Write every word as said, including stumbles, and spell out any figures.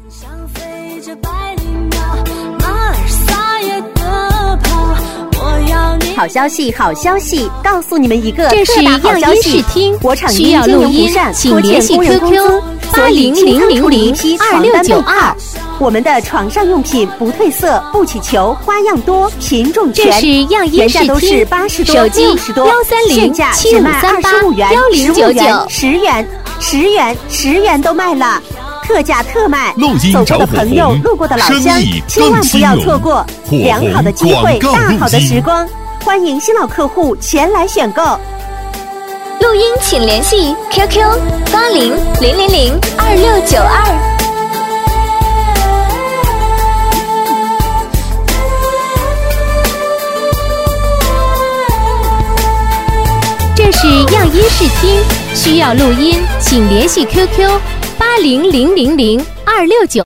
想飞着百灵鸟，马儿撒野的跑，我要你。 好消息，好消息！告诉你们一个这是特大好消样音息视听， 国产需要录音，请联系 Q Q 八零零零零二六九二。 我们的床上用品不褪色、不起球，花样多，品种全。 这是样音原视听， 价都是八十多、 手机六十多， 幺三零现价七只卖五三八二十五元、 幺零九九， 十元、十元、十元都卖了。特价特卖， 录音走过的找火朋友、 红路过的老生乡意， 千万不要更错过火红良好的机会、 广告大好的录音时光，欢迎新老客户前来选购。 录音请联系 Q Q 八零零零零二六九二。 这是样音视听，需要录音，请联系 Q Q 八零零零零二六九。